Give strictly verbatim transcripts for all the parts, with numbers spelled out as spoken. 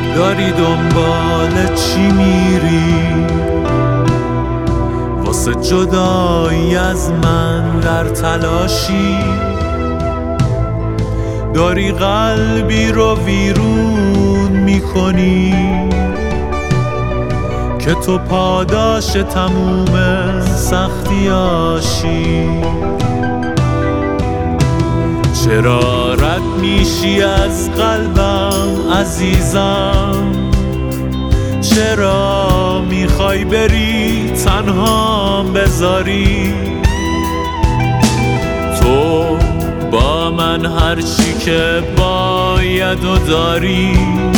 داری دنبال چی میری؟ واسه جدایی از من در تلاشی، داری قلبی رو ویرون میکنی که تو پاداش تموم سختیاشی. چرا رد میشی از قلبم عزیزم؟ چرا میخوای بری تنهام بذاری؟ تو با من هرچی که باید و داری،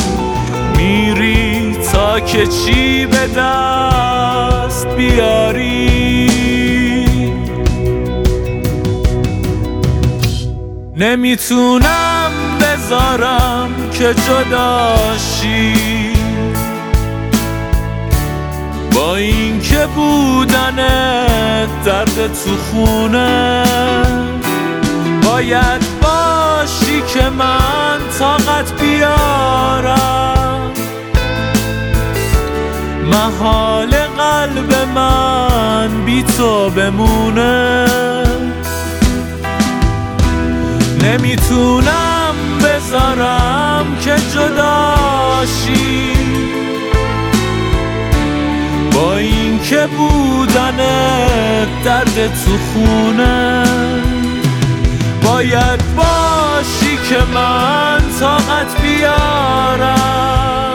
میری تا که چی به دست بیاری. نمیتونم بذارم که جداشی، با این که بودنت درد تو خونه. باید باشی که من طاقت بیارم، محال قلب من بی تو بمونه. نمیتونم بذارم که جداشی، با این که بودنت درد تو خونه. باید باشی که من طاقت بیارم،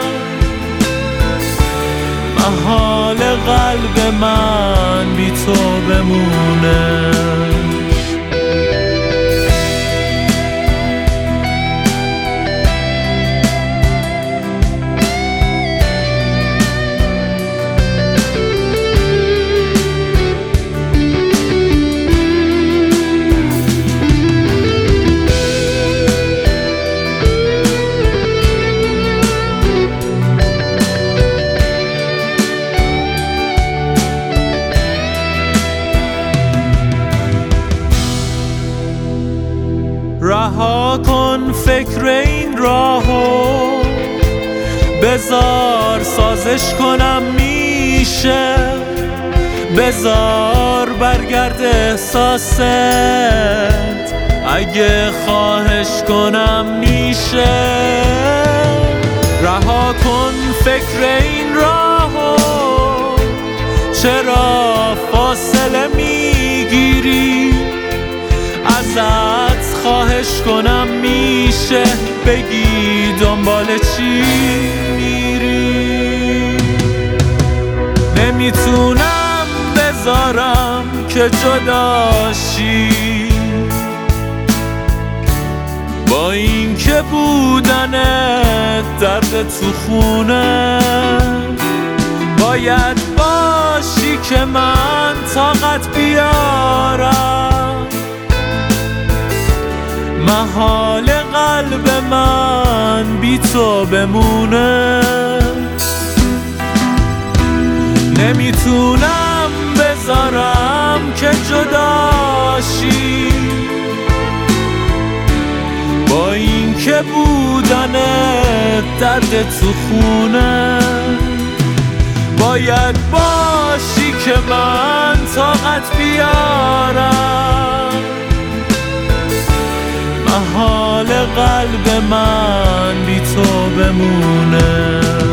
محال قلب من بی تو بمونه. رها کن فکر این راهو، بذار سازش کنم میشه. بذار برگرد احساست، اگه خواهش کنم میشه. رها کن فکر این راهو، چرا فاصله میگیری؟ ازت خواهش کنم میشه بگی دنبال چی میری؟ نمیتونم بذارم که جداشی، با این که بودنت درد تو خونه. باید باشی که من طاقت بیارم، محال قلب من بی تو بمونه. نمیتونم بذارم که جداشی، با این که بودنت درد تو خونه. باید باشی که من طاقت بیارم، محال قلب من بی تو بمونه.